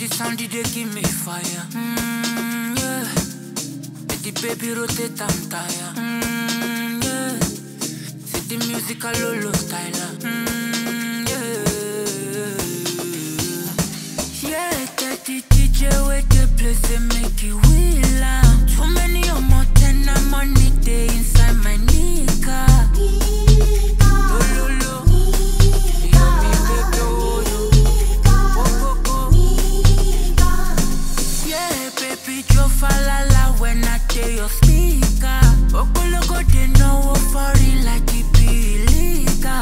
sound, they give me fire. Yeah. Make the baby rotate and tire. Yeah. See the music a lolo styler. Yeah. Yeah, that the DJ with the place they make it wheel. Too many or more than I'm money day inside my nigga. When I tell your speaker, Okologo they know what for it like it be illegal.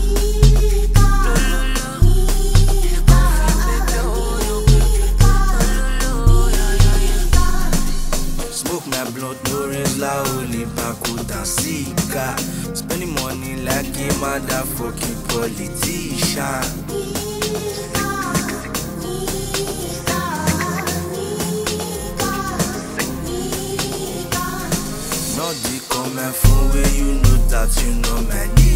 Smoke my blunt, no rains la only bakuda sika. Spending money like a motherfucking politician. Not the comment from where you know that you know my name.